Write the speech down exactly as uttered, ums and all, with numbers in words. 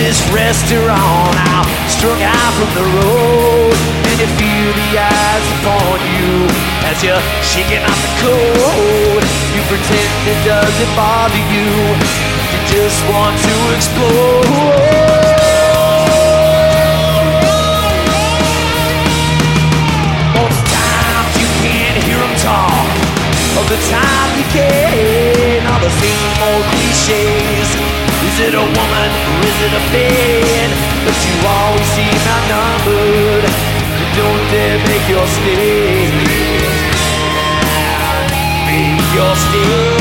this restaurant out, strung out from the road, and you feel the eyes upon you as you're shaking out the cold. You pretend it doesn't bother you, you just want to explode. Most times you can't hear them talk, all the time you can, all the same old cliches. Is it a woman or is it a bed? But you always seem outnumbered. Don't dare make your stand. Make your stand.